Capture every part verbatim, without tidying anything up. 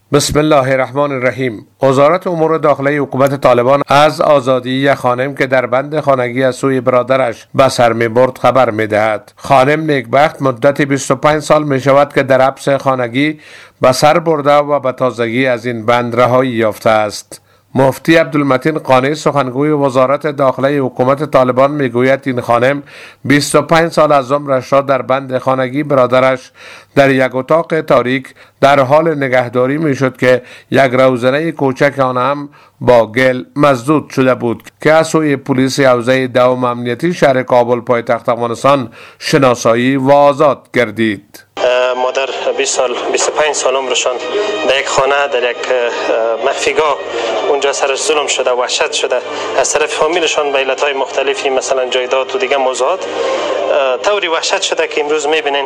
بسم الله الرحمن الرحیم. وزارت امور داخلی حکومت طالبان از آزادی خانم که در بند خانگی از سوی برادرش به سر می‌برد خبر می‌دهد. خانم نیکبخت مدت بیست و پنج سال می‌شود که در حبس خانگی به سر برده و به تازگی از این بند رهایی یافته است. مفتی عبدالمتین قانی سخنگوی وزارت داخلی حکومت طالبان میگوید این خانم بیست و پنج سال از عمرش را در بند خانگی برادرش در یک اتاق تاریک در حال نگهداری میشد که یک روزنه کوچک آن هم با گل مسدود شده بود که از سوی پلیس حوزه دوم امنیتی شهر کابل پایتخت افغانستان شناسایی و آزاد گردید. مادر بیست سال بیست و پنج سال عمرشان در یک خانه در یک مخفیگاه اونجا سرش ظلم شده، وحشت شده از طرف فامیلشان به علتهای مختلفی مثلا جایداد و دیگه موضوعات طوری وحشت شده که امروز میبینین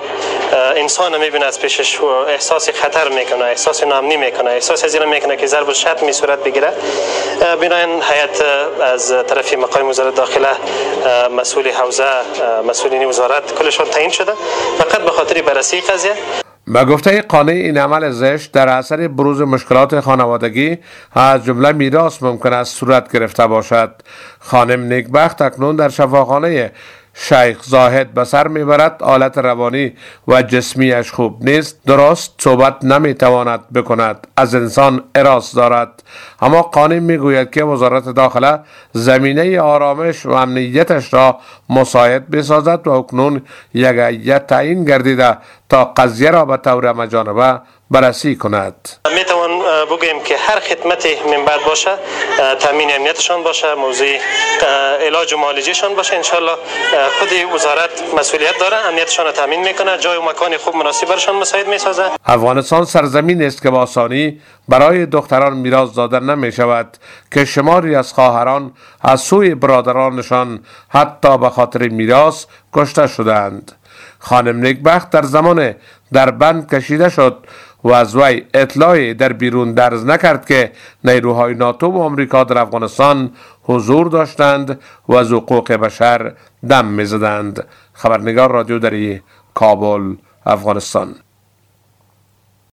انسان میبینه از پیشش و احساس خطر میکنه، احساس ناامنی میکنه، احساس از این میکنه که ضرب الشتم می صورت بگیره. بنابراین هیئت از طرف مقام وزارت داخله، مسئول حوزه، مسئولین وزارت کلشون تعیین شده فقط به خاطر بررسی قضیه. به گفته قانی این عمل زشت در اثر بروز مشکلات خانوادگی از جمله میراث ممکن است صورت گرفته باشد. خانم نیکبخت اکنون در شفاخانه شیخ زاهد به سر میبرد. حالت روانی و جسمیش خوب نیست، درست صحبت نمیتواند بکند، از انسان هراس دارد. اما قانی میگوید که وزارت داخله زمینه آرامش و امنیتش را مساعد بسازد و اکنون یک هیئت تعیین گردیده تا قضیه را به طور مجانبه بررسی کند. میتوان بگویم که هر خدمتی من بعد باشه، تامین امنیتشان باشه، موضوع علاج و معالجهشان باشه، انشالله خود وزارت مسئولیت داره، امنیتشان را تامین میکنه، جای و مکان خوب مناسب برشان مساعد میسازه. افغانستان سرزمین است که با آسانی برای دختران میراث داده نمی شود که شماری از خواهران از سوی برادرانشان حتی به خاطر میراث کشته شدند. خانم نیکبخت در زمان در بند کشیده شد و از وی اطلاعی در بیرون درز نکرد که نیروهای ناتو و آمریکا در افغانستان حضور داشتند و از حقوق بشر دم میزدند. خبرنگار رادیو دری، کابل، افغانستان.